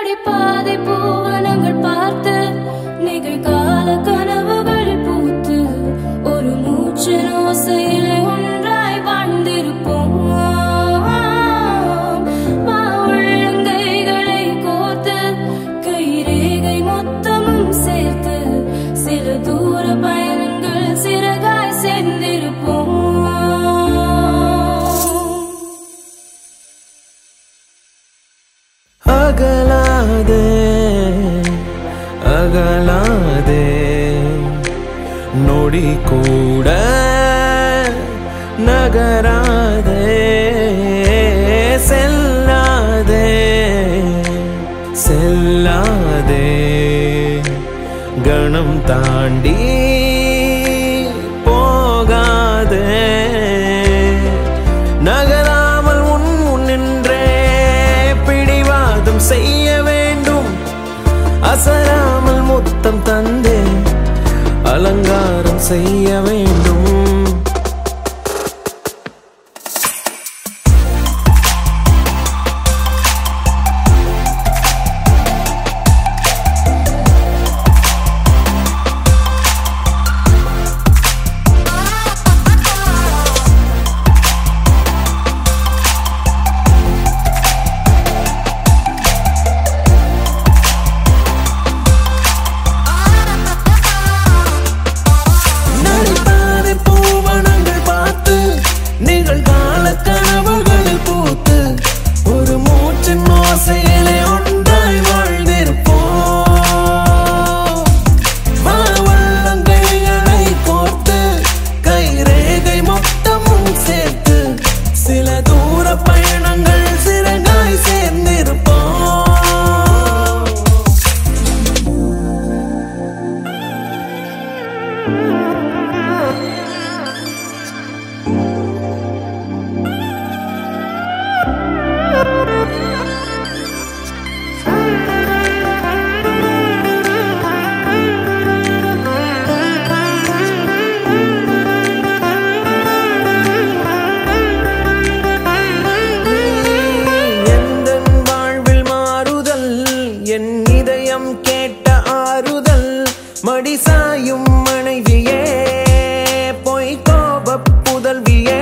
நடிப்பாதை பூவனங்கள் பார்த்து நிகழ்கால கனவுகள் பூத்து ஒரு மூச்சின் ஓசையிலே ஒன்றாய் வாழ்ந்திருப்போம். உள்ளங்கைகளை கோர்த்து கைரேகை மொத்தமும் சேர்த்து சில தூர பயணங்கள் சிறகாய் சேர்ந்திருப்போம். அகலாதே அகலாதே நொடி கூட நகராதே செல்லாதே செல்லாதே கணம் தாண்டி போகாதே நகராமல் உன் நின்றே பிடிவாதம் செய்ய வேண்டும். அசராமல் முத்தம் தந்தே அலங்காரம் செய்ய வேண்டும். மடிசாயும் மனைவியே பொய் கோப புதல்வியே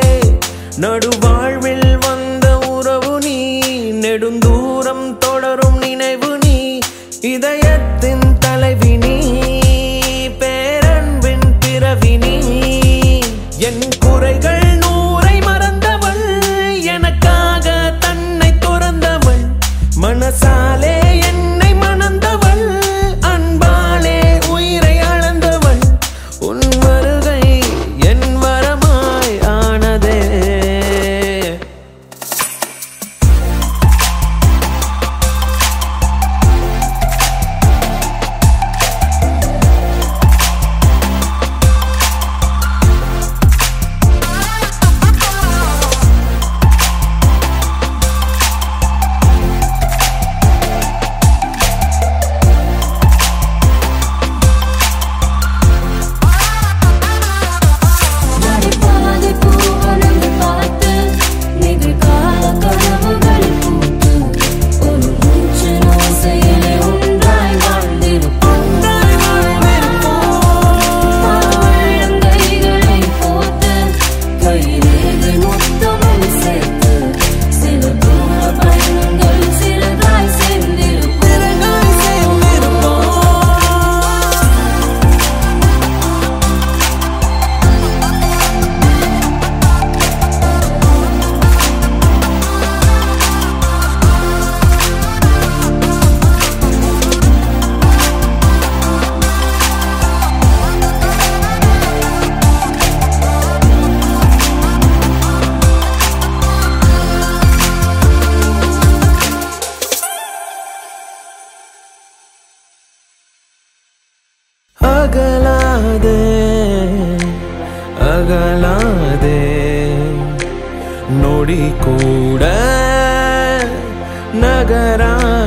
நடுவாழ்வில் வந்த உறவு நீ நெடுந்தூரம் தொடரும் நினைவு நீ இதயத்தின் தலைவி நீ பேரன்பின் பிறவி நீ என் குறைகள் நூறை மறந்தவள் எனக்காக தன்னை துறந்தவள் மனசாலே என்னை மணந்தவள் அன்பாலே உயிரை அளந்தவள் உன் வருகை என் வரமாய் ஆனதே. அகலாதே அகலாதே நொடி கூட நகரா